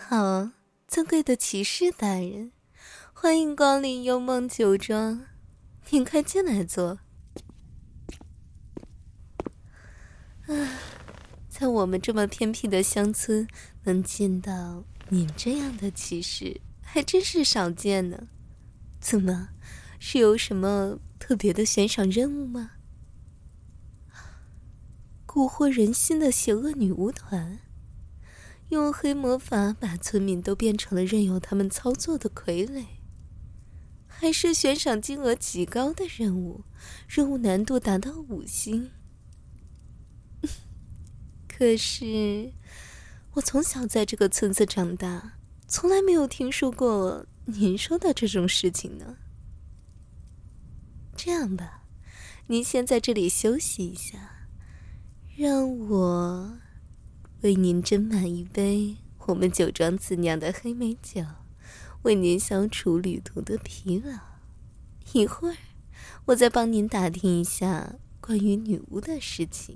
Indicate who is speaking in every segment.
Speaker 1: 好，尊贵的骑士大人，欢迎光临幽梦酒庄，您快进来坐。在我们这么偏僻的乡村，能见到您这样的骑士，还真是少见呢。怎么，是有什么特别的悬赏任务吗？蛊惑人心的邪恶女巫团，用黑魔法把村民都变成了任由他们操作的傀儡，还是悬赏金额极高的任务，任务难度达到5星。可是我从小在这个村子长大，从来没有听说过您说的这种事情呢。这样吧，您先在这里休息一下，让我为您斟满一杯我们酒庄自酿的黑莓酒，为您消除旅途的疲劳。一会儿我再帮您打听一下关于女巫的事情。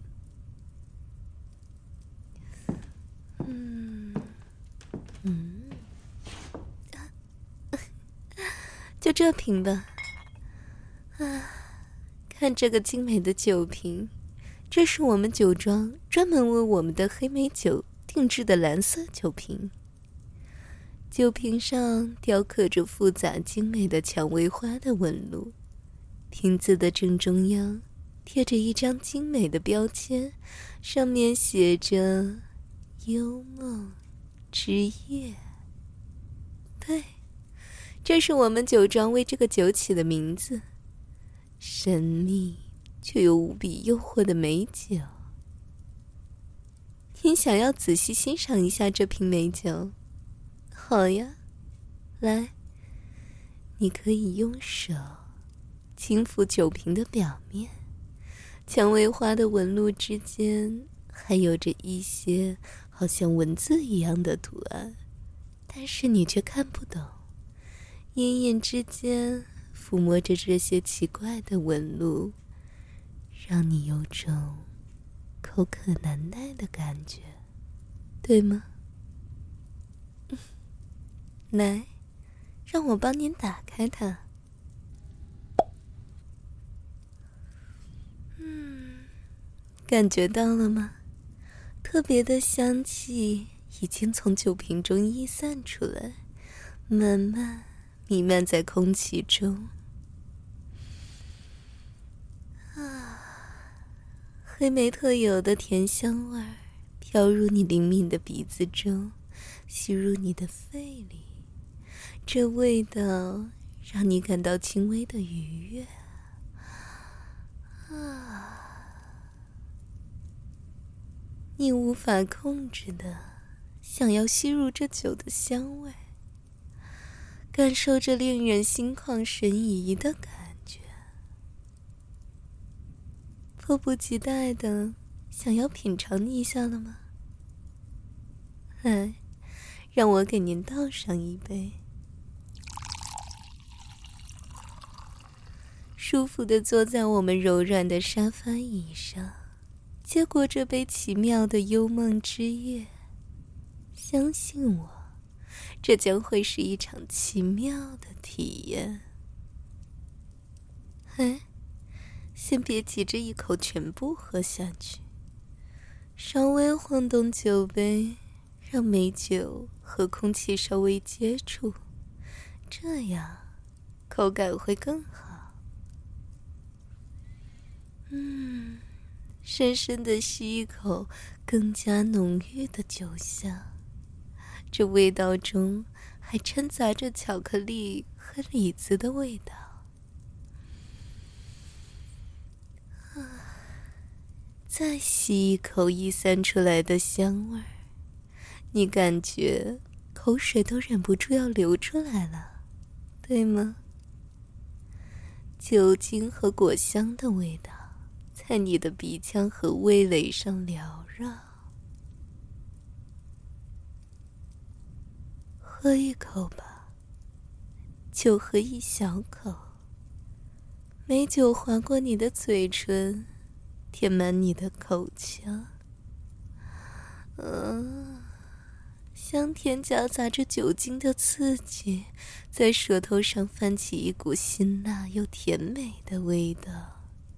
Speaker 1: 就这瓶吧。看这个精美的酒瓶，这是我们酒庄专门为我们的黑莓酒定制的蓝色酒瓶。酒瓶上雕刻着复杂精美的蔷薇花的纹路，瓶子的正中央贴着一张精美的标签，上面写着幽梦之夜。对，这是我们酒庄为这个酒起的名字，神秘却又无比诱惑的美酒。您想要仔细欣赏一下这瓶美酒？好呀，来，你可以用手轻抚酒瓶的表面，蔷薇花的纹路之间还有着一些好像文字一样的图案，但是你却看不懂。隐隐之间抚摸着这些奇怪的纹路，让你有种口渴难耐的感觉，对吗？来，让我帮您打开它。感觉到了吗？特别的香气已经从酒瓶中溢散出来，慢慢弥漫在空气中。黑莓特有的甜香味儿飘入你灵敏的鼻子中，吸入你的肺里，这味道让你感到轻微的愉悦。你无法控制的想要吸入这酒的香味，感受着令人心旷神怡的感觉，迫不及待的想要品尝一下了吗？来，让我给您倒上一杯。舒服地坐在我们柔软的沙发椅上，接过这杯奇妙的幽梦之夜。相信我，这将会是一场奇妙的体验。先别急着一口全部喝下去，稍微晃动酒杯，让美酒和空气稍微接触，这样口感会更好。深深地吸一口更加浓郁的酒香，这味道中还掺杂着巧克力和李子的味道。再吸一口溢散出来的香味儿，你感觉口水都忍不住要流出来了，对吗？酒精和果香的味道在你的鼻腔和味蕾上缭绕。喝一口吧，就喝一小口。美酒划过你的嘴唇，填满你的口腔。 香甜夹杂着酒精的刺激，在舌头上泛起一股辛辣又甜美的味道。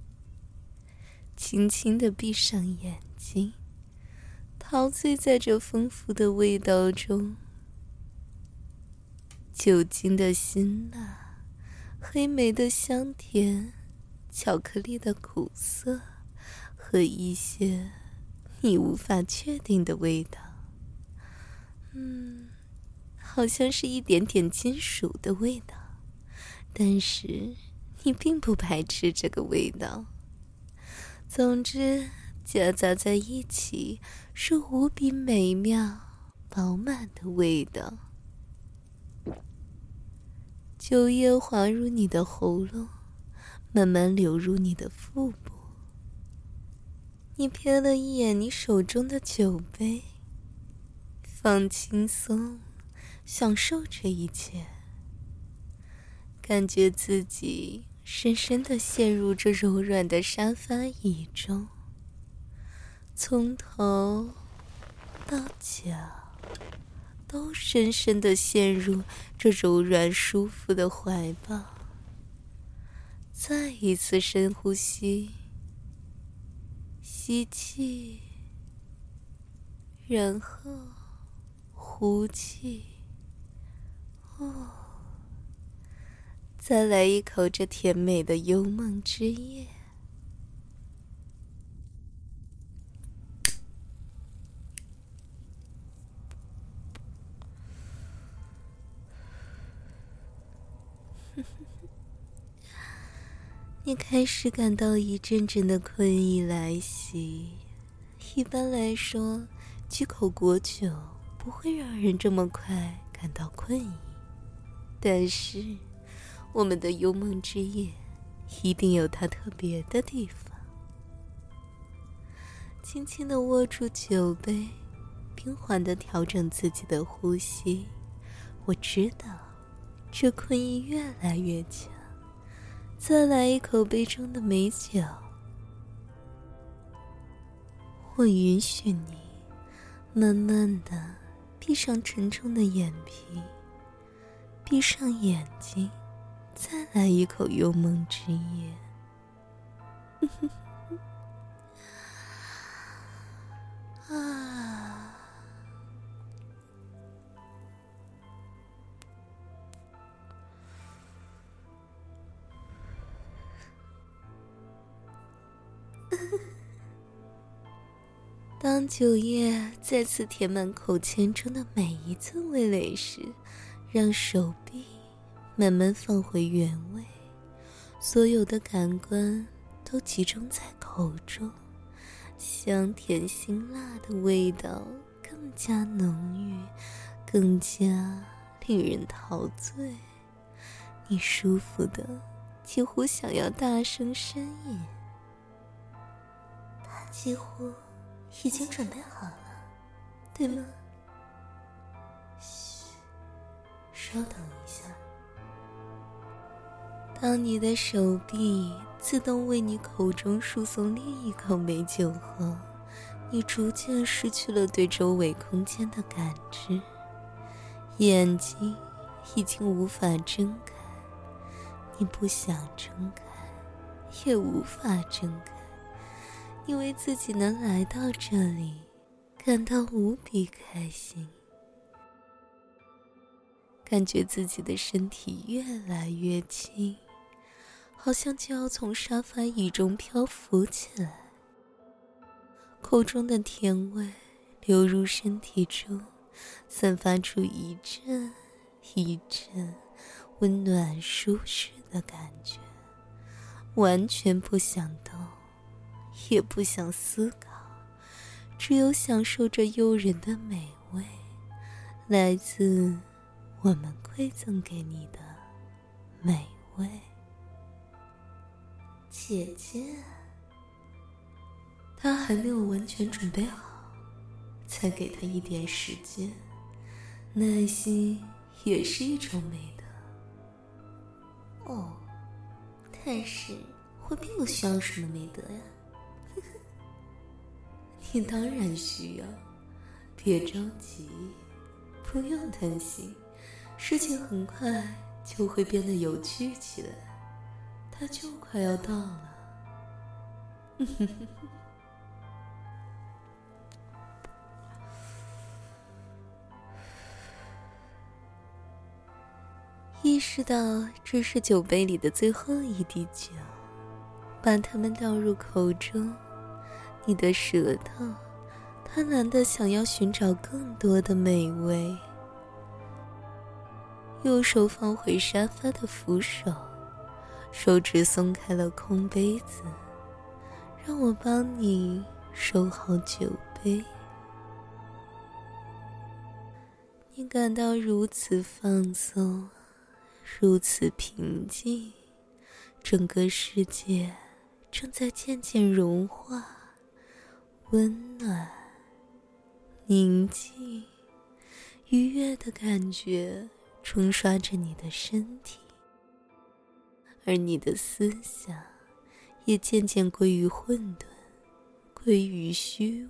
Speaker 1: 轻轻地闭上眼睛，陶醉在这丰富的味道中。酒精的辛辣，黑莓的香甜，巧克力的苦涩，和一些你无法确定的味道。好像是一点点金属的味道，但是你并不排斥这个味道。总之，夹杂在一起是无比美妙、饱满的味道。酒液滑入你的喉咙，慢慢流入你的腹部。你瞥了一眼你手中的酒杯，放轻松，享受这一切，感觉自己深深地陷入这柔软的沙发椅中，从头到脚都深深地陷入这柔软舒服的怀抱。再一次深呼吸，吸气，然后呼气。再来一口这甜美的幽梦之夜。你开始感到一阵阵的困意来袭。一般来说，几口果酒不会让人这么快感到困意，但是我们的幽梦之夜一定有它特别的地方。轻轻地握住酒杯，平缓地调整自己的呼吸。我知道这困意越来越强。再来一口杯中的美酒。我允许你慢慢地闭上沉重的眼皮，闭上眼睛，再来一口幽梦之夜。当酒液再次填满口腔中的每一寸味蕾时，让手臂慢慢放回原位，所有的感官都集中在口中，香甜辛辣的味道更加浓郁，更加令人陶醉。你舒服的几乎想要大声呻吟。他几乎已经准备好了，对吗？嘘，稍等一下。当你的手臂自动为你口中输送另一口美酒后，你逐渐失去了对周围空间的感知，眼睛已经无法睁开，你不想睁开，也无法睁开。因为自己能来到这里，感到无比开心，感觉自己的身体越来越轻，好像就要从沙发椅中漂浮起来。口中的甜味流入身体中，散发出一阵一阵温暖舒适的感觉，完全不想动，也不想思考，只有享受着诱人的美味，来自我们馈赠给你的美味。姐姐，她还没有完全准备好，再给她一点时间，耐心也是一种美德。哦，但是我并不需要什么美德呀。你当然需要，别着急， 不用担心，事情很快就会变得有趣起来，它就快要到了。意识到这是酒杯里的最后一滴酒，把它们倒入口中，你的舌头贪婪地想要寻找更多的美味。右手放回沙发的扶手，手指松开了空杯子，让我帮你收好酒杯。你感到如此放松，如此平静，整个世界正在渐渐融化，温暖、宁静、愉悦的感觉冲刷着你的身体，而你的思想也渐渐归于混沌，归于虚无。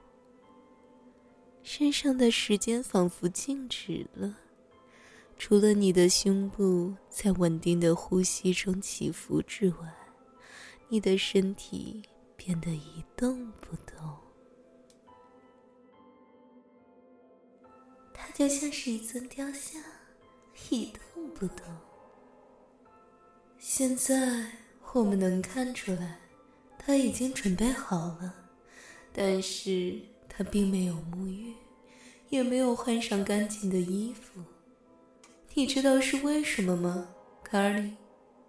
Speaker 1: 身上的时间仿佛静止了，除了你的胸部在稳定的呼吸中起伏之外，你的身体变得一动不动。它就像是一尊雕像，一动不动。现在我们能看出来，它已经准备好了，但是它并没有沐浴，也没有换上干净的衣服。你知道是为什么吗，卡尔里？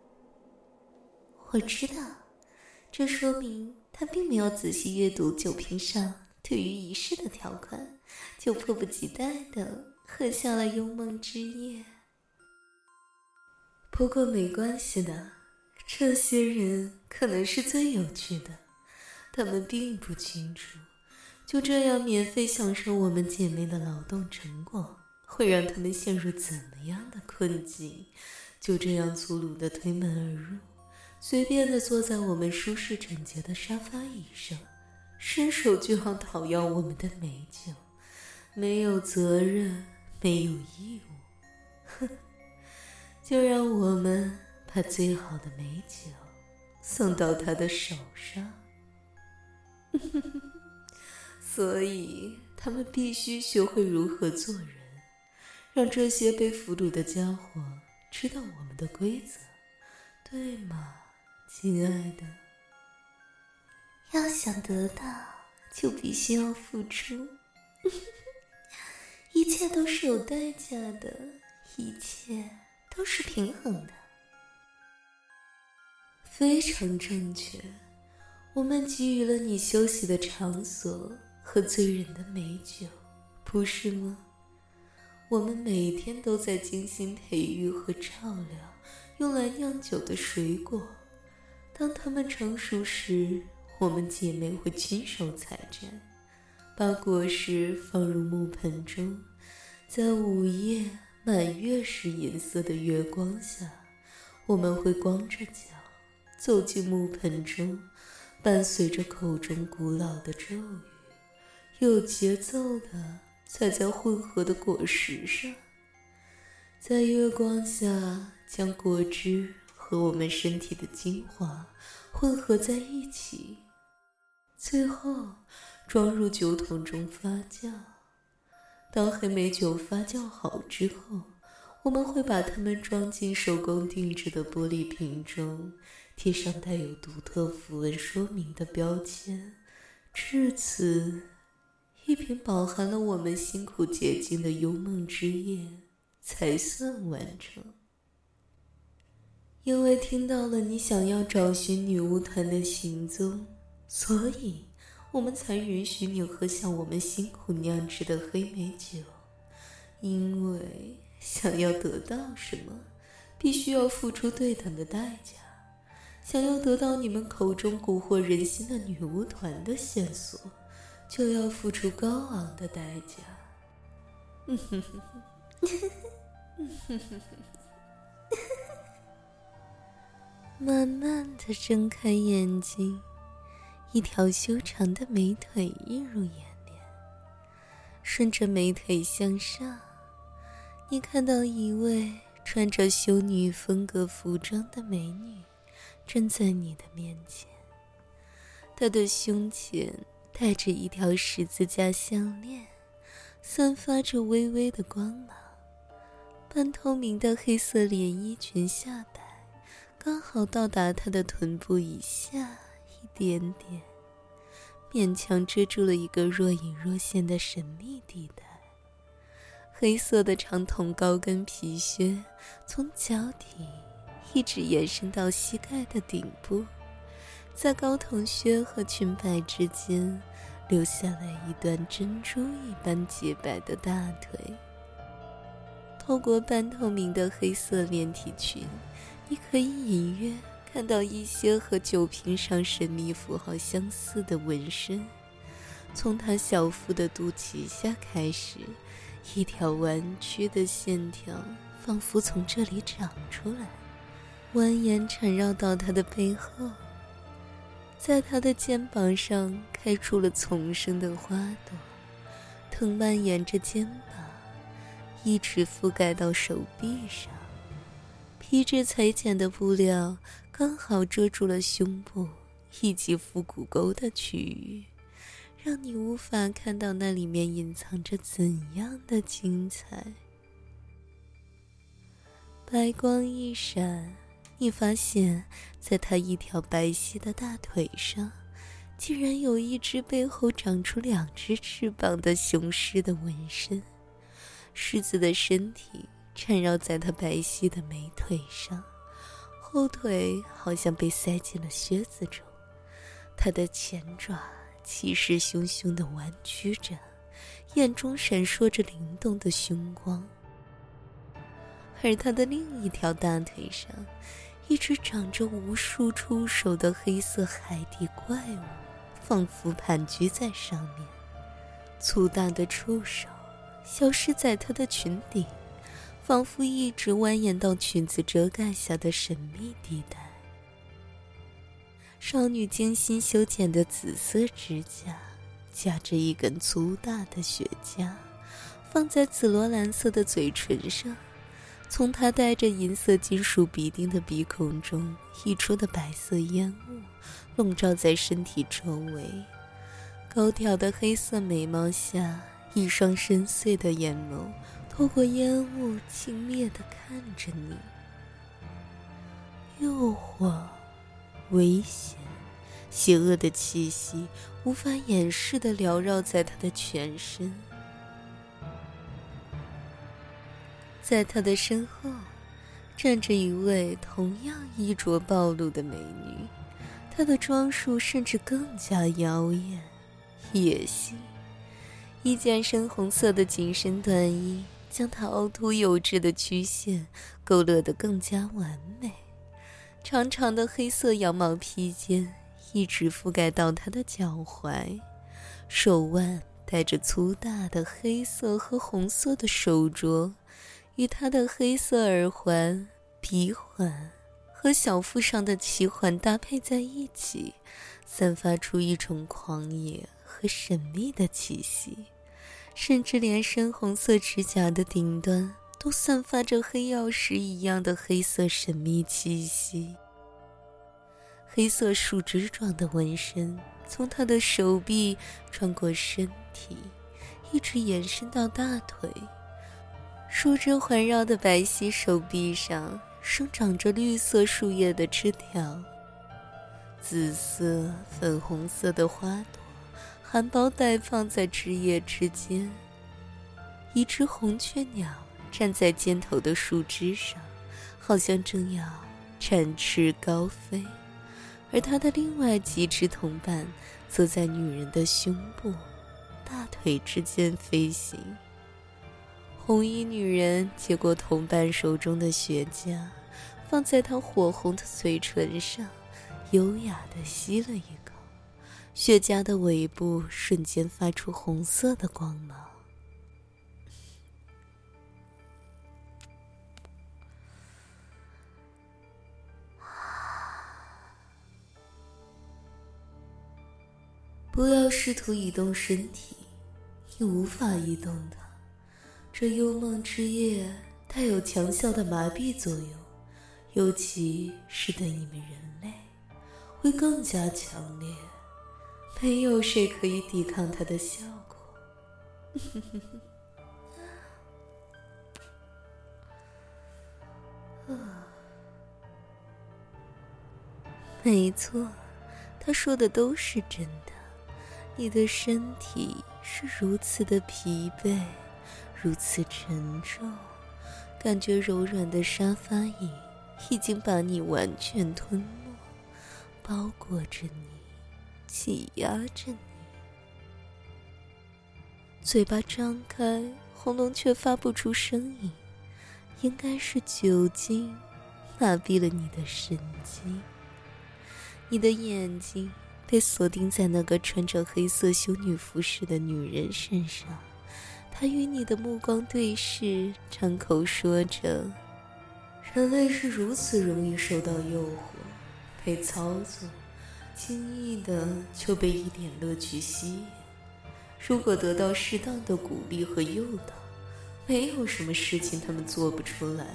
Speaker 1: 我知道，这说明他并没有仔细阅读酒瓶上对于仪式的条款，就迫不及待地喝下了幽梦之夜。不过没关系的，这些人可能是最有趣的，他们并不清楚，就这样免费享受我们姐妹的劳动成果，会让他们陷入怎么样的困境，就这样粗鲁地推门而入，随便地坐在我们舒适整洁的沙发椅上，伸手就要讨要我们的美酒，没有责任，没有义务。就让我们把最好的美酒送到他的手上。所以他们必须学会如何做人，让这些被俘虏的家伙知道我们的规则，对吗，亲爱的？要想得到，就必须要付出。一切都是有代价的，一切都是平衡的。非常正确，我们给予了你休息的场所和醉人的美酒，不是吗？我们每天都在精心培育和照料用来酿酒的水果，当它们成熟时，我们姐妹会亲手采摘，把果实放入木盆中，在午夜满月时银色的月光下，我们会光着脚走进木盆中，伴随着口中古老的咒语，有节奏地踩在混合的果实上，在月光下将果汁和我们身体的精华混合在一起，最后装入酒桶中发酵。当黑莓酒发酵好之后，我们会把它们装进手工定制的玻璃瓶中，贴上带有独特符文说明的标签，至此一瓶饱含了我们辛苦结晶的幽梦之夜才算完成。因为听到了你想要找寻女巫团的行踪，所以我们才允许你喝下我们辛苦酿制的黑莓酒。因为想要得到什么，必须要付出对等的代价。想要得到你们口中蛊惑人心的女巫团的线索，就要付出高昂的代价。慢慢地睁开眼睛，一条修长的美腿映入眼帘，顺着美腿向上， 你看到一位穿着修女风格服装的美女站在你的面前，她的胸前戴着一条十字架项链，散发着微微的光芒。半透明的黑色连衣裙下摆刚好到达她的臀部以下一点点，勉强遮住了一个若隐若现的神秘地带。黑色的长筒高跟皮靴从脚底一直延伸到膝盖的顶部，在高筒靴和裙摆之间留下了一段珍珠一般洁白的大腿。透过半透明的黑色连体裙，你可以隐约看到一些和酒瓶上神秘符号相似的纹身。从她小腹的肚脐下开始，一条弯曲的线条仿佛从这里长出来，蜿蜒缠绕到她的背后，在她的肩膀上开出了丛生的花朵，藤蔓沿着肩膀一直覆盖到手臂上。皮质裁剪的布料刚好遮住了胸部以及腹股沟的区域，让你无法看到那里面隐藏着怎样的精彩。白光一闪，你发现在她一条白皙的大腿上竟然有一只背后长出2只翅膀的雄狮的纹身。狮子的身体缠绕在她白皙的美腿上，后腿好像被塞进了靴子中，她的前爪气势汹汹地弯曲着，眼中闪烁着灵动的凶光。而她的另一条大腿上一直长着无数触手的黑色海底怪物，仿佛盘踞在上面。粗大的触手消失在她的裙底，仿佛一直蜿蜒到裙子遮盖下的神秘地带。少女精心修剪的紫色指甲夹着一根粗大的雪茄，放在紫罗兰色的嘴唇上，从她带着银色金属鼻钉的鼻孔中溢出的白色烟雾笼罩在身体周围。高挑的黑色眉毛下，一双深邃的眼眸透过烟雾轻蔑地看着你。诱惑，危险，邪恶的气息无法掩饰地缭绕在她的全身。在她的身后站着一位同样衣着暴露的美女，她的装束甚至更加妖艳野性。一件深红色的紧身短衣将她凹凸有致的曲线勾勒得更加完美，长长的黑色羊毛披肩一直覆盖到她的脚踝，手腕戴着粗大的黑色和红色的手镯，与她的黑色耳环、鼻环和小腹上的旗环搭配在一起，散发出一种狂野和神秘的气息。甚至连深红色指甲的顶端都散发着黑曜石一样的黑色神秘气息。黑色树枝状的纹身从她的手臂穿过身体，一直延伸到大腿。树枝环绕的白皙手臂上生长着绿色树叶的枝条，紫色、粉红色的花朵含苞待放在枝叶之间。一只红雀鸟站在尖头的树枝上，好像正要展翅高飞，而它的另外几只同伴则在女人的胸部、大腿之间飞行。红衣女人接过同伴手中的雪茄，放在她火红的嘴唇上，优雅地吸了一口。雪茄的尾部瞬间发出红色的光芒。不要试图移动身体，你无法移动它， 这幽梦之夜带有强效的麻痹作用，尤其是对你们人类会更加强烈，没有谁可以抵抗它的效果。没错，他说的都是真的。你的身体是如此的疲惫，如此沉重，感觉柔软的沙发椅已经把你完全吞没，包裹着你，挤压着你。嘴巴张开，喉咙却发不出声音，应该是酒精麻痹了你的神经。你的眼睛被锁定在那个穿着黑色修女服饰的女人身上，她与你的目光对视，张口说着：人类是如此容易受到诱惑，被操纵，轻易的就被一点乐趣吸引。如果得到适当的鼓励和诱导，没有什么事情他们做不出来。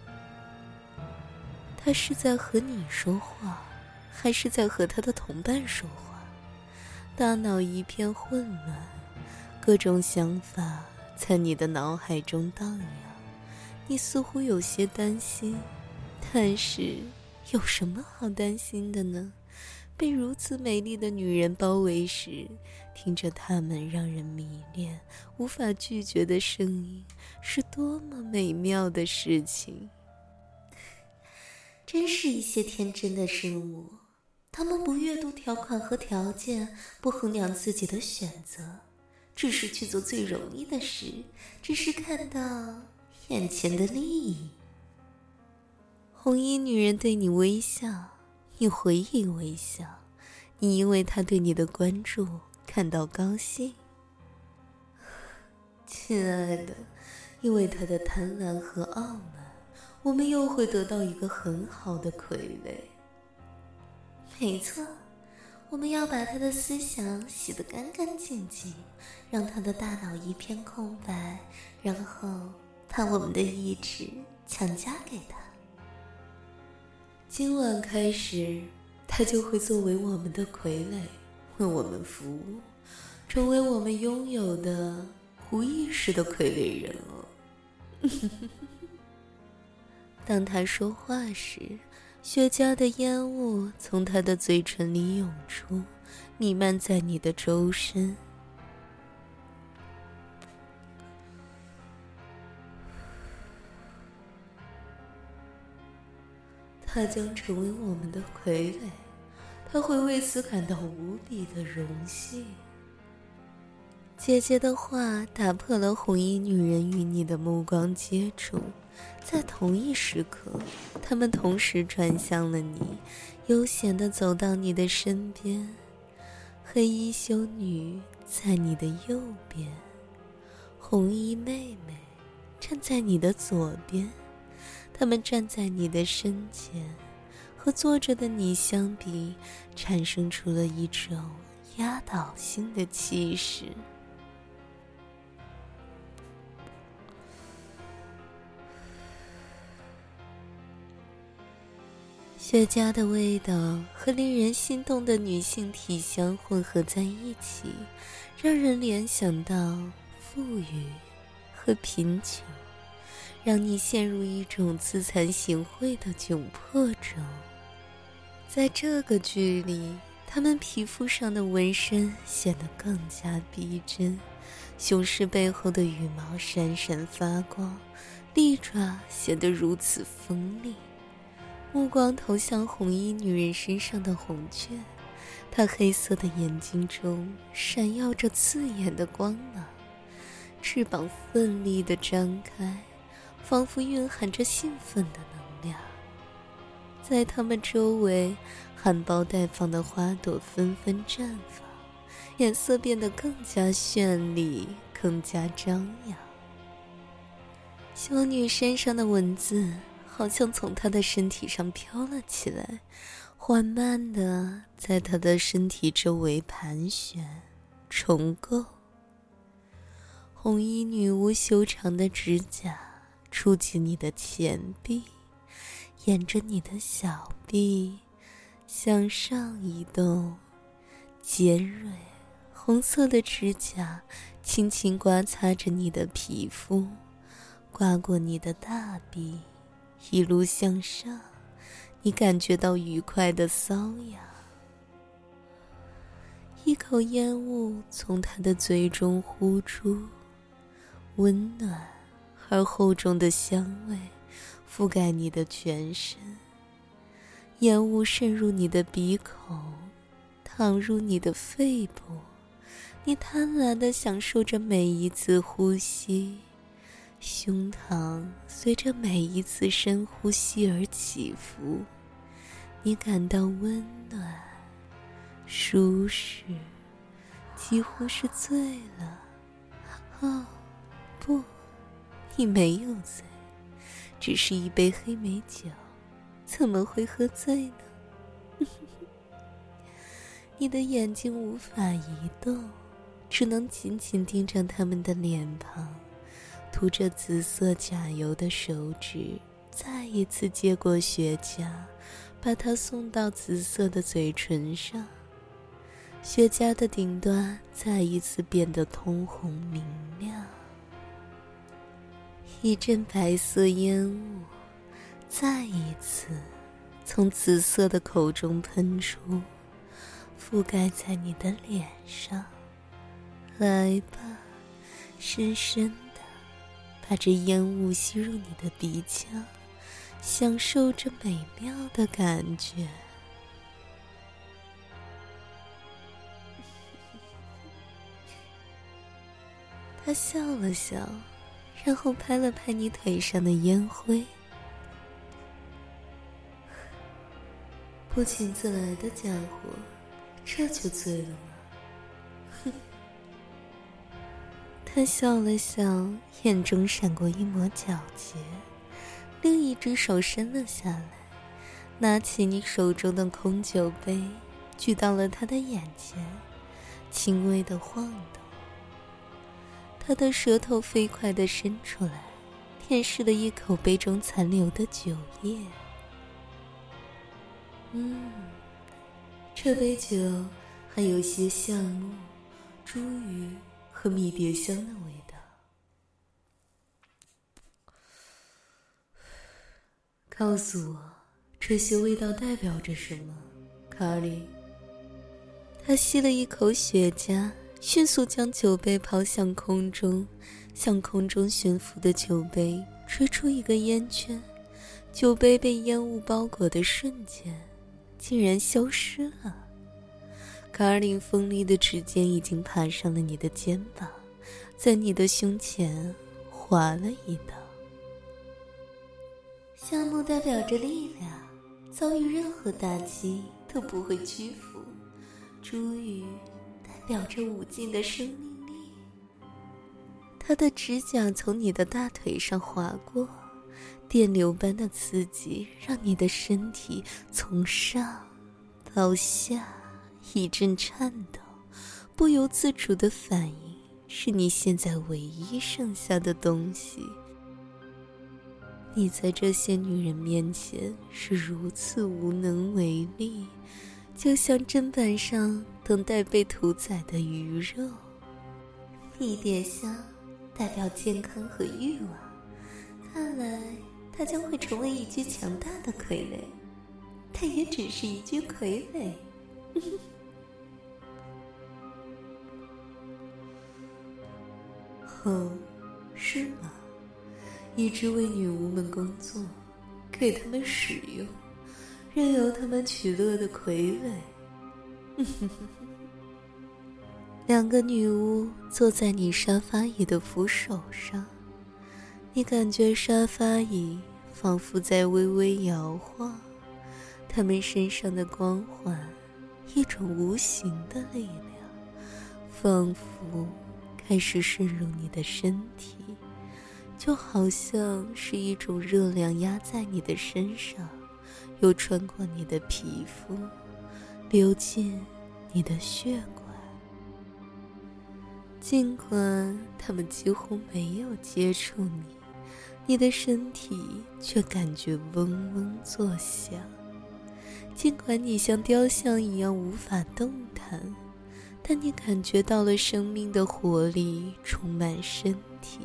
Speaker 1: 他是在和你说话，还是在和他的同伴说话？大脑一片混乱，各种想法在你的脑海中荡漾。你似乎有些担心，但是有什么好担心的呢？被如此美丽的女人包围时，听着她们让人迷恋、无法拒绝的声音，是多么美妙的事情。真是一些天真的生物，他们不阅读条款和条件，不衡量自己的选择，只是去做最容易的事，只是看到眼前的利益。红衣女人对你微笑，你回应微笑，你因为她对你的关注感到高兴。亲爱的，因为她的贪婪和傲慢，我们又会得到一个很好的傀儡。没错，我们要把他的思想洗得干干净净，让他的大脑一片空白，然后把我们的意志强加给他。今晚开始，他就会作为我们的傀儡，为我们服务，成为我们拥有的无意识的傀儡人了。当他说话时，雪茄的烟雾从他的嘴唇里涌出，弥漫在你的周身。他将成为我们的傀儡，他会为此感到无比的荣幸。姐姐的话打破了红衣女人与你的目光接触，在同一时刻，他们同时转向了你，悠闲地走到你的身边。黑衣修女在你的右边，红衣妹妹站在你的左边。他们站在你的身前，和坐着的你相比，产生出了一种压倒性的气势。雪茄的味道和令人心动的女性体香混合在一起，让人联想到富裕和贫穷，让你陷入一种自惭形秽的窘迫中。在这个剧里，他们皮肤上的纹身显得更加逼真，雄狮背后的羽毛闪闪发光，利爪显得如此锋利。目光投向红衣女人身上的红雀，她黑色的眼睛中闪耀着刺眼的光芒，翅膀奋力地张开，仿佛蕴含着兴奋的能量。在它们周围，含苞待放的花朵纷纷绽放，颜色变得更加绚丽，更加张扬。修女身上的文字好像从她的身体上飘了起来，缓慢地在她的身体周围盘旋重构。 红衣女巫修长的指甲触及你的前臂，沿着你的小臂向上移动，尖锐红色的指甲轻轻刮擦着你的皮肤，刮过你的大臂，一路向上，你感觉到愉快的瘙痒。一口烟雾从他的嘴中呼出，温暖而厚重的香味覆盖你的全身，烟雾渗入你的鼻孔，淌入你的肺部，你贪婪地享受着每一次呼吸，胸膛随着每一次深呼吸而起伏，你感到温暖舒适，几乎是醉了。哦，不，你没有醉，只是一杯黑莓酒，怎么会喝醉呢？你的眼睛无法移动，只能紧紧盯着他们的脸庞，涂着紫色甲油的手指再一次接过雪茄，把它送到紫色的嘴唇上。雪茄的顶端再一次变得通红明亮，一阵白色烟雾再一次从紫色的口中喷出，覆盖在你的脸上。来吧，深深地把这烟雾吸入你的鼻腔，享受这美妙的感觉。他笑了笑，然后拍了拍你腿上的烟灰。不请自来的家伙，这就醉了吗？哼。他笑了笑，眼中闪过一抹皎洁，另一只手伸了下来，拿起你手中的空酒杯，举到了他的眼前，轻微地晃动。他的舌头飞快地伸出来，舔舐了一口杯中残留的酒液。这杯酒还有些橡木、茱萸和迷迭香的味道。告诉我，这些味道代表着什么，卡莉？他吸了一口雪茄，迅速将酒杯抛向空中，向空中悬浮的酒杯吹出一个烟圈，酒杯被烟雾包裹的瞬间竟然消失了。卡尔琳锋利的指尖已经爬上了你的肩膀，在你的胸前划了一道。橡木代表着力量，遭遇任何打击都不会屈服。茱萸代表着无尽的生命力。他的指甲从你的大腿上划过，电流般的刺激让你的身体从上到下一阵颤抖，不由自主的反应是你现在唯一剩下的东西。你在这些女人面前是如此无能为力，就像砧板上等待被屠宰的鱼肉。迷迭香代表健康和欲望，看来它将会成为一具强大的傀儡，但也只是一具傀儡。哦，是吗？一直为女巫们工作，给他们使用，任由他们取乐的傀儡。两个女巫坐在你沙发椅的扶手上，你感觉沙发椅仿佛在微微摇晃，她们身上的光环，一种无形的力量，仿佛开始渗入你的身体，就好像是一种热量压在你的身上，又穿过你的皮肤，流进你的血管。 尽管他们几乎没有接触你，你的身体却感觉嗡嗡作响。尽管你像雕像一样无法动弹，但你感觉到了生命的活力充满身体。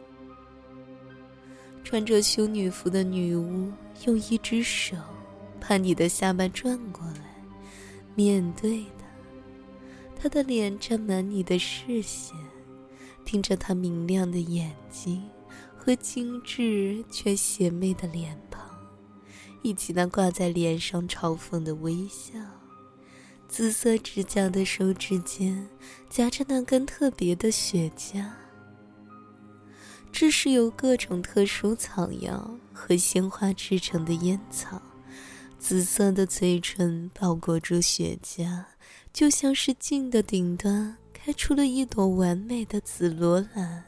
Speaker 1: 穿着修女服的女巫用一只手把你的下巴转过来，面对她的脸沾满你的视线，盯着她明亮的眼睛和精致却邪魅的脸庞，以及那挂在脸上嘲讽的微笑。紫色指甲的手指间夹着那根特别的雪茄，这是由各种特殊草药和鲜花制成的烟草。紫色的嘴唇包裹住雪茄，就像是茎的顶端开出了一朵完美的紫罗兰。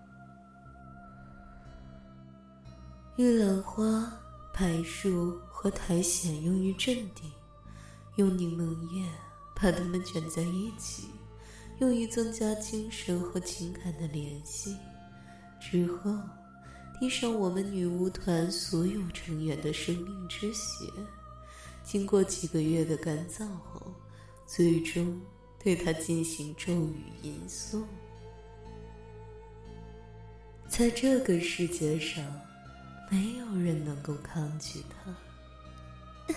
Speaker 1: 玉兰花、柏树和苔藓用于镇定，用柠檬叶把它们卷在一起，用于增加精神和情感的联系。之后滴上我们女巫团所有成员的生命之血，经过几个月的干燥后，最终对它进行咒语吟诵。在这个世界上，没有人能够抗拒它。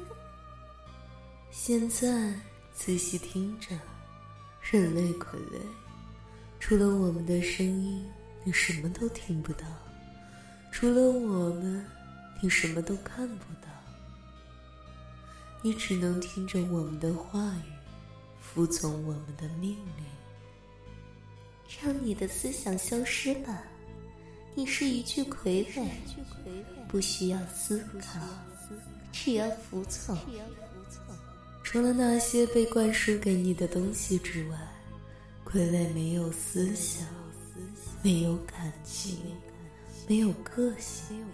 Speaker 1: 现在仔细听着，人类傀儡，除了我们的声音，你什么都听不到；除了我们，你什么都看不到。你只能听着我们的话语，服从我们的命令。让你的思想消失吧，你是一具傀儡，不需要思考，只要服从。除了那些被灌输给你的东西之外，傀儡没有思想，没有感情，没有个性。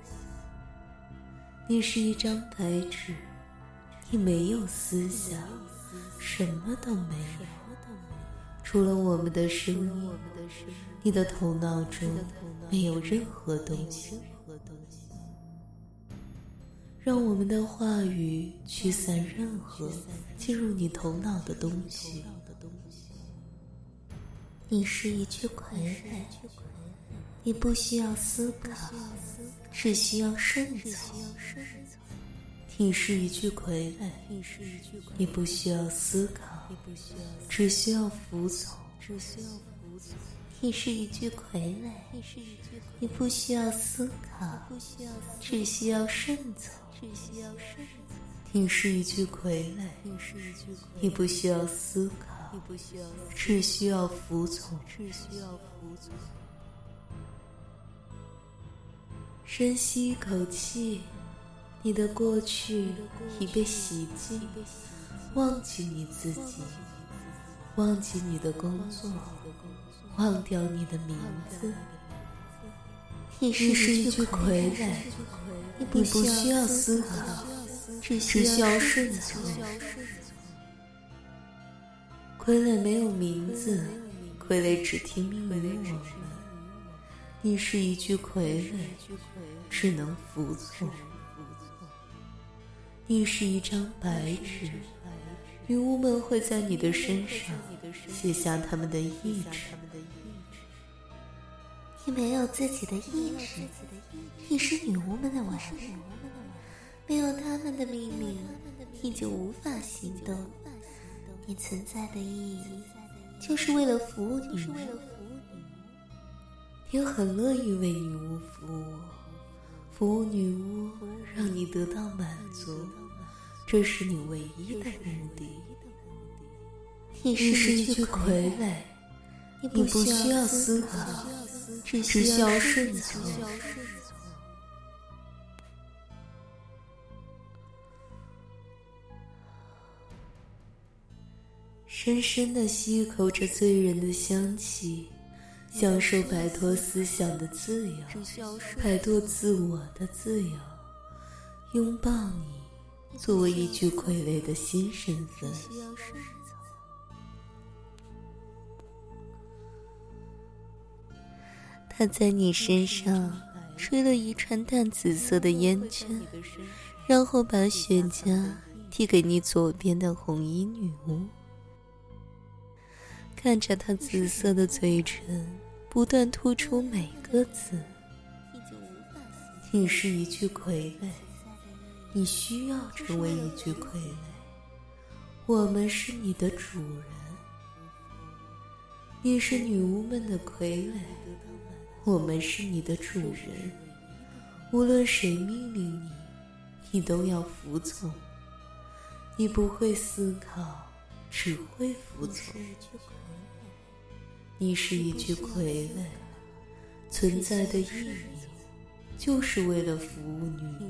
Speaker 1: 你是一张白纸，你没有思想，什么都没有，除了我们的声音。你的头脑中没有任何东西。让我们的话语驱散任何进入你头脑的东西。你是一具傀儡，你不需要思考，只需要顺从。你是一具傀儡，你不需要思考，只需要服从。你是一具傀儡，你不需要思考，只需要顺从。你是一具傀儡，你不需要思考，只需要服从。深吸一口气，你的过去已被洗净，忘记你自己，忘记你的工作，忘掉你的名字。你是一具傀儡，你不需要思考，只需要顺从。傀儡没有名字，傀儡只听命于我们。你是一具傀儡，只能服从。你是一张白纸，女巫们会在你的身上写下他们的意志。你没有自己的意志，你是女巫们的玩物，没有他们的命令，你就无法行动。你存在的意义，就是为了服务你们。你很乐意为女巫服务，服务女巫让你得到满足，这是你唯一的目的。你是一具傀儡，你不需要思考，只需要顺从。深深地吸一口这醉人的香气，享受摆脱思想的自由，摆脱自我的自由，拥抱你作为一具傀儡的新身份。 他在你身上吹了一串淡紫色的烟圈，然后把雪茄递给你左边的红衣女巫。看着她紫色的嘴唇不断吐出每个字，你是一具傀儡，你需要成为一具傀儡，我们是你的主人，你是女巫们的傀儡，我们是你的主人，无论谁命令你，你都要服从，你不会思考，只会服从。你是一具傀儡，存在的意义就是为了服务女巫。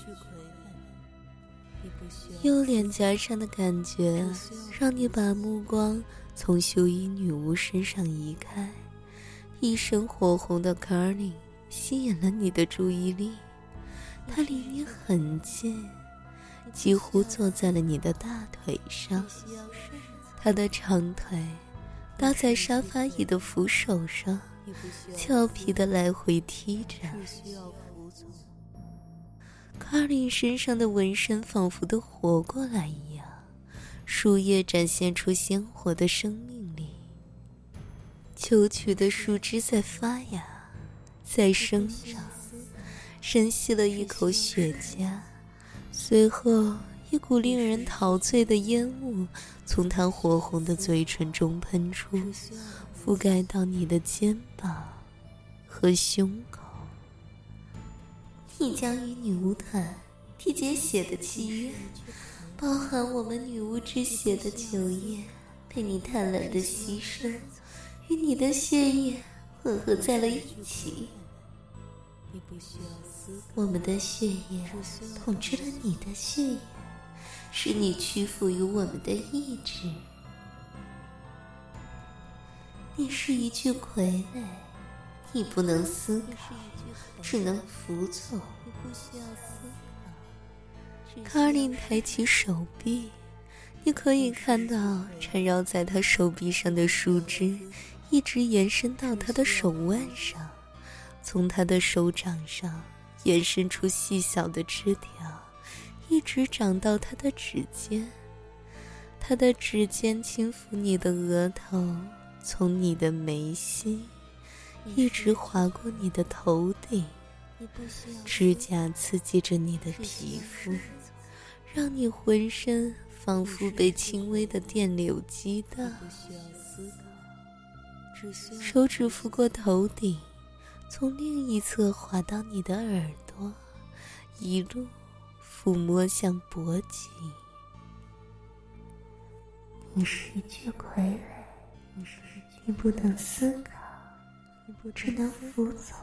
Speaker 1: 右脸颊上的感觉让你把目光从修衣女巫身上移开，一身火红的 Carly 吸引了你的注意力，她离你很近，几乎坐在了你的大腿上，她的长腿搭在沙发椅的扶手上，俏皮地来回踢着。卡琳身上的纹身仿佛都活过来一样，树叶展现出鲜活的生命力，秋曲的树枝在发芽，在生长。深吸了一口雪茄，随后一股令人陶醉的烟雾从他火红的嘴唇中喷出，覆盖到你的肩膀和胸口。你将与女巫团缔结血的契约，包含我们女巫之血的酒液被你贪婪的吸收，与你的血液混合在了一起。我们的血液统治了你的血液，使你屈服于我们的意志。你是一具傀儡，你不能思考，只能服从。卡琳抬起手臂，你可以看到缠绕在她手臂上的树枝一直延伸到她的手腕上，从她的手掌上延伸出细小的枝条，一直长到她的指尖。她的指尖轻抚你的额头，从你的眉心一直划过你的头顶，指甲刺激着你的皮肤，让你浑身仿佛被轻微的电流击到。手指拂过头顶，从另一侧滑到你的耳朵，一路抚摸向脖颈。你是一具傀儡，你不能思考，只能服从。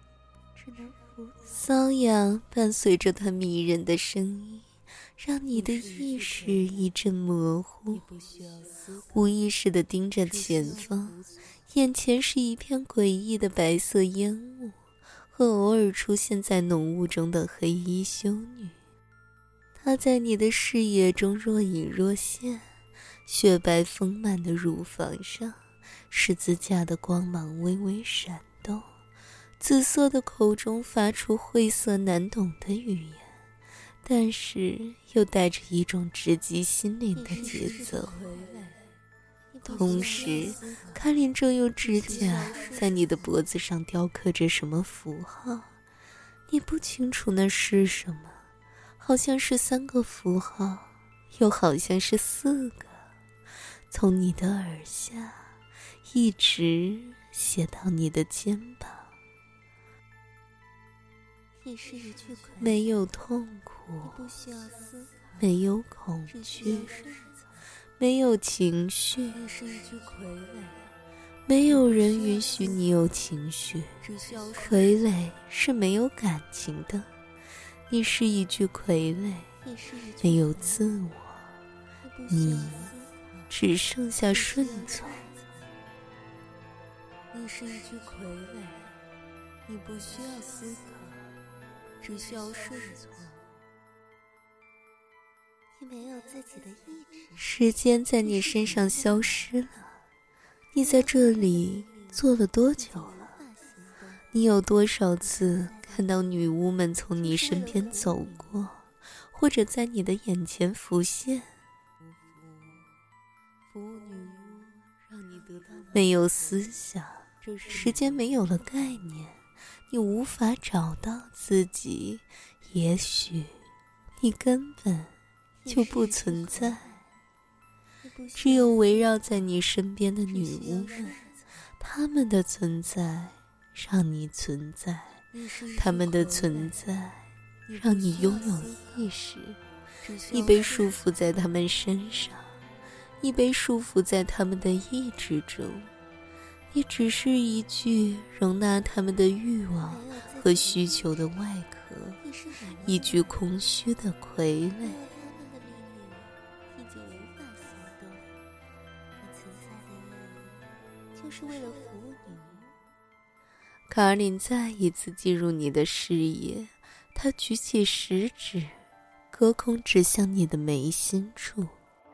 Speaker 1: 瘙痒伴随着他迷人的声音，让你的意识一阵模糊，无意识地盯着前方，眼前是一片诡异的白色烟雾和偶尔出现在浓雾中的黑衣修女。她在你的视野中若隐若现，雪白丰满的乳房上十字架的光芒微微闪动，紫色的口中发出晦涩难懂的语言，但是又带着一种直击心灵的节奏。同时，卡琳正用指甲在你的脖子上雕刻着什么符号，你不清楚那是什么，好像是3个符号，又好像是4个，从你的耳下一直写到你的肩膀。没有痛苦，没有恐惧，没有情绪，没有人允许你有情绪。傀儡是没有感情的，你是一具傀儡，没有自我，你只剩下顺从。你是一具傀儡，你不需要思考，只需要顺从。你没有自己的意志。时间在你身上消失了。你在这里坐了多久了？ 你有多少次看到女巫们从你身边走过，或者在你的眼前浮现？没有思想，时间没有了概念，你无法找到自己，也许你根本就不存在。只有围绕在你身边的女巫们，她们的存在让你存在，她们的存在让你拥有意识。你被束缚在她们身上，你被束缚在他们的意志中，你只是一具容纳他们的欲望和需求的外壳，一具空虚的傀儡。就是为了服务你。卡尔琳再一次进入你的视野，他举起食指，隔空指向你的眉心处。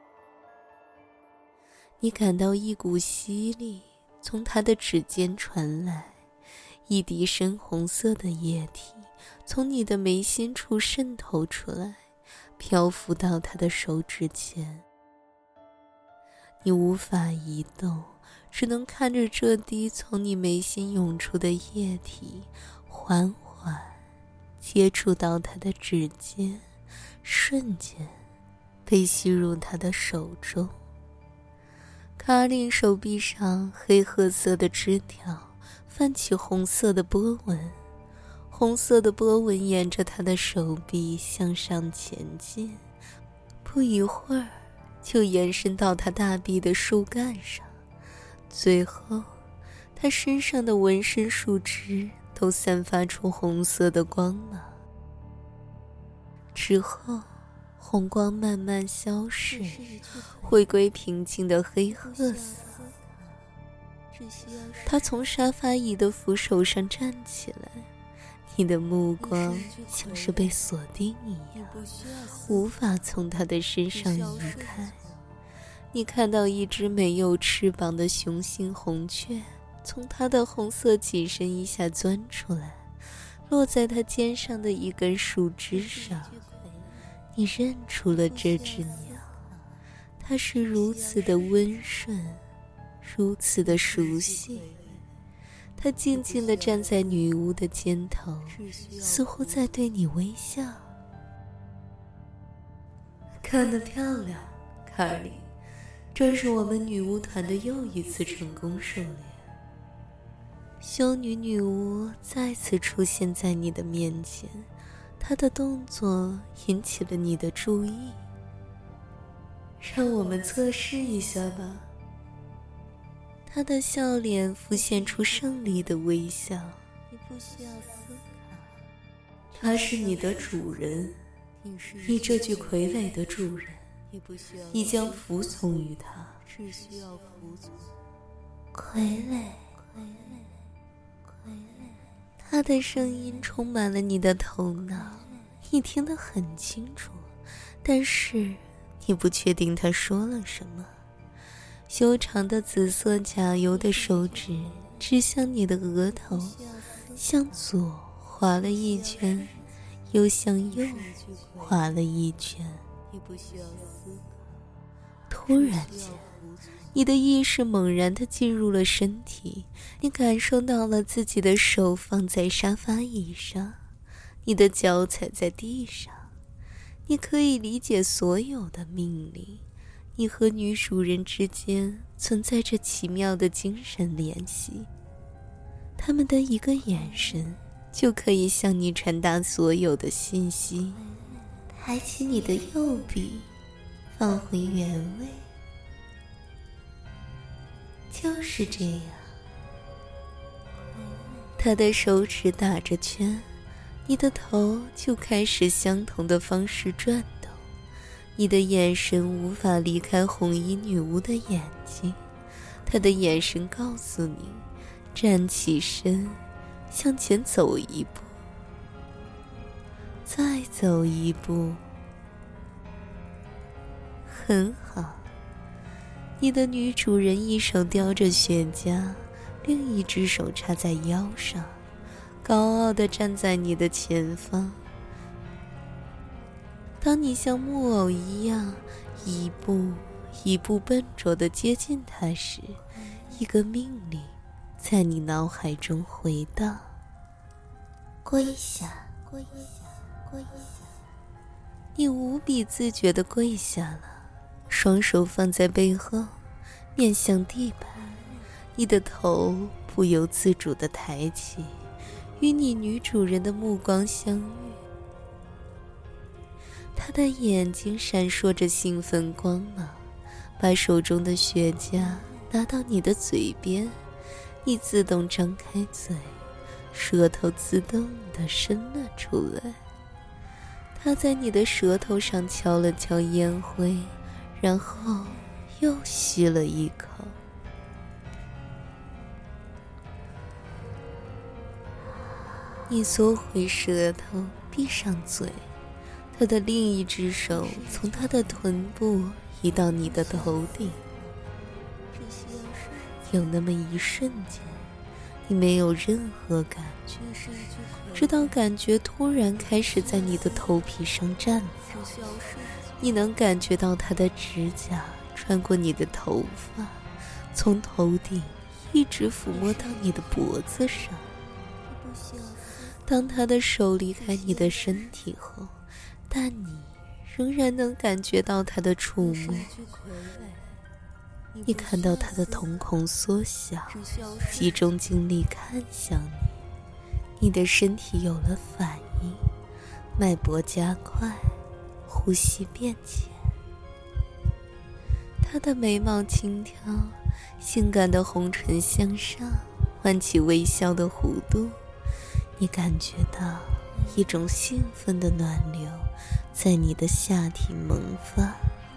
Speaker 1: 你感到一股吸力从他的指尖传来，一滴深红色的液体从你的眉心处渗透出来，漂浮到他的手指前。你无法移动，只能看着这滴从你眉心涌出的液体缓缓接触到他的指尖，瞬间被吸入他的手中。卡琳手臂上黑褐色的枝条泛起红色的波纹，红色的波纹沿着他的手臂向上前进，不一会儿就延伸到他大臂的树干上，最后他身上的纹身树枝都散发出红色的光芒。之后红光慢慢消逝，回归平静的黑褐色。他从沙发椅的扶手上站起来，你的目光像是被锁定一样，无法从他的身上移开。你看到一只没有翅膀的雄性红雀从他的红色紧身衣下钻出来，落在他肩上的一根树枝上。你认出了这只鸟，它是如此的温顺，如此的熟悉。它静静地站在女巫的肩头，似乎在对你微笑。看得漂亮，卡尔琳，这是我们女巫团的又一次成功狩猎。修女巫再次出现在你的面前，她的动作引起了你的注意。让我们测试一下吧。她的笑脸浮现出胜利的微笑。你不需要思考。他是你的主人，你这具傀儡的主人，你将服从于他。只需要服从。傀儡。他的声音充满了你的头脑，你听得很清楚，但是你不确定他说了什么。修长的紫色甲油的手指指向你的额头，向左划了一圈，又向右划了一圈。突然间，你的意识猛然地进入了身体，你感受到了自己的手放在沙发椅上，你的脚踩在地上。你可以理解所有的命令，你和女主人之间存在着奇妙的精神联系，他们的一个眼神就可以向你传达所有的信息。抬起你的右臂，放回原位。就是这样。他的手指打着圈，你的头就开始相同的方式转动，你的眼神无法离开红衣女巫的眼睛，她的眼神告诉你，站起身，向前走一步，再走一步。很好。你的女主人一手叼着雪茄，另一只手插在腰上， 高傲地站在你的前方。当你像木偶一样一步一步笨拙地接近他时，一个命令在你脑海中回荡：跪下，跪下，跪下。你无比自觉地跪下了，双手放在背后，面向地板，你的头不由自主地抬起，与你女主人的目光相遇。她的眼睛闪烁着兴奋光芒，把手中的雪茄拿到你的嘴边，你自动张开嘴，舌头自动地伸了出来。他在你的舌头上敲了敲烟灰，然后又吸了一口。你缩回舌头，闭上嘴，他的另一只手从他的臀部移到你的头顶。有那么一瞬间，你没有任何感觉，直到感觉突然开始在你的头皮上绽放。你能感觉到他的指甲穿过你的头发，从头顶一直抚摸到你的脖子上。当他的手离开你的身体后，但你仍然能感觉到他的触摸。你看到他的瞳孔缩小，集中精力看向你，你的身体有了反应，脉搏加快，呼吸变浅。他的眉毛轻挑，性感的红唇向上，弯起微笑的弧度。你感觉到一种兴奋的暖流在你的下体萌发。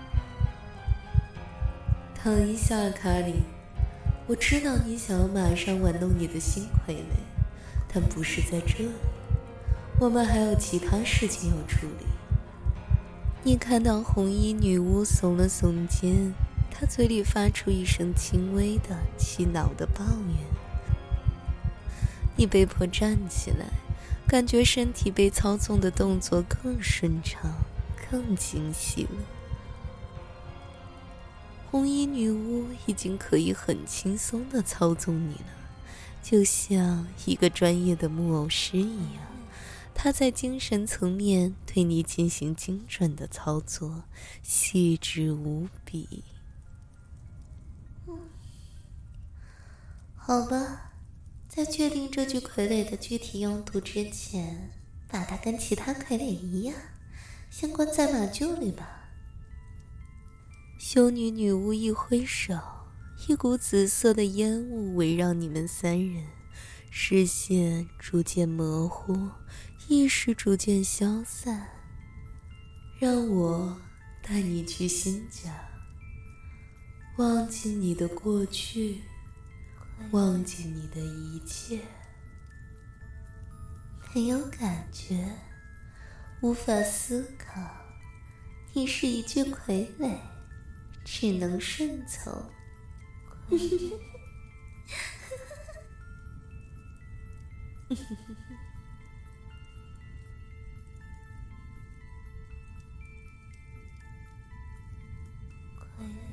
Speaker 1: 躺一下，卡里，我知道你想要马上玩弄你的新傀儡，但不是在这里，我们还有其他事情要处理。你看到红衣女巫耸了耸肩，她嘴里发出一声轻微的气恼的抱怨。你被迫站起来，感觉身体被操纵的动作更顺畅，更精细了。红衣女巫已经可以很轻松地操纵你了，就像一个专业的木偶师一样，她在精神层面对你进行精准的操作，细致无比。好吧，在确定这具傀儡的具体用途之前，把它跟其他傀儡一样，先关在马厩里吧。修女女巫一挥手，一股紫色的烟雾围绕你们三人，视线逐渐模糊，意识逐渐消散。让我带你去新家，忘记你的过去，忘记你的一切。没有感觉，无法思考，你是一具傀儡，只能顺从。傀儡。